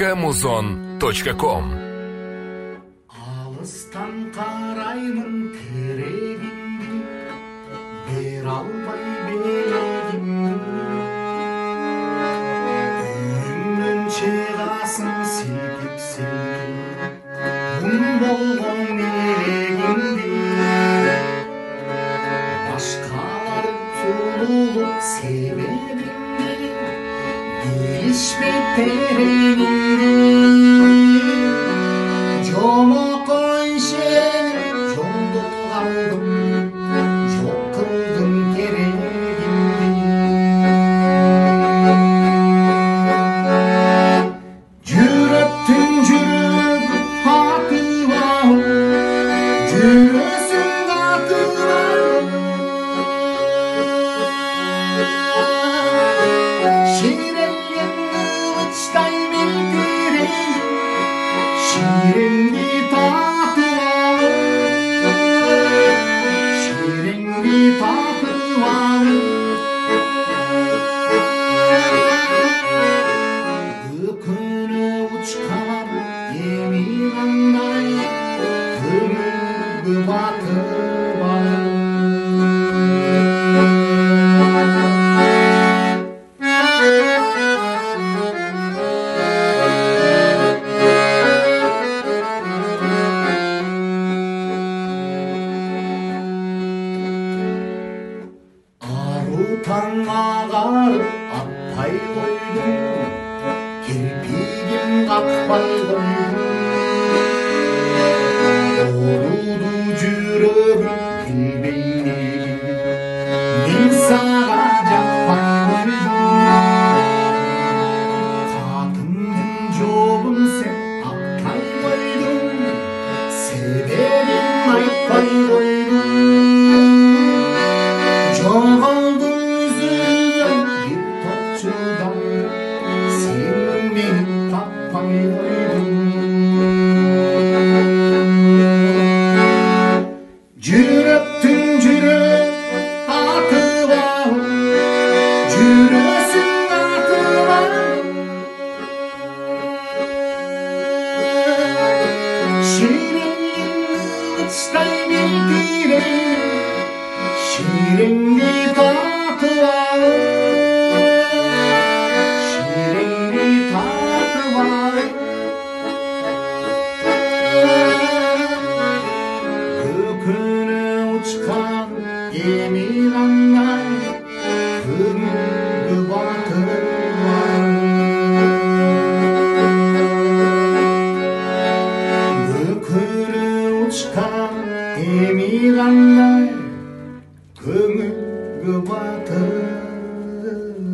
www.muzon.com. Алыстан қараймын терегімді, бер албай белегімді. Үйіңнен шығасың сілкіп-сілкіп, мұң болған мерегімді. Башқалар тұлылып себебімді, білішпей терегімді. Жомоқой сен жолда қалдым, жоқ қылдың керегімді. Жүректің жүрегі атып алып, жүресің қатып алып. Шіренген қылыштай мөлдіреген, шіренді татып алып, шіренді татып алып. Өкіні ұшқан емі қандай, көңілгі батып алып. Таң ағарып атпай қойдым, кірпігім қақпай қойдым. Оруды жүрегім білмей неге, мен саған жақпай қойдым. Қатымдың жолын сен атпай қойдың, себебін айтпай қойдың. Жоғалды сен мені таппай қойдың. Жүректің жүрек атып алып, жүресің атып алып. Шіренген қылыштай мөлдіреген, шіренді татып алып. Өкіні ұшқан емі қандай, көңілгі батып алып. Өкіні ұшқан емі қандай, көңілгі батып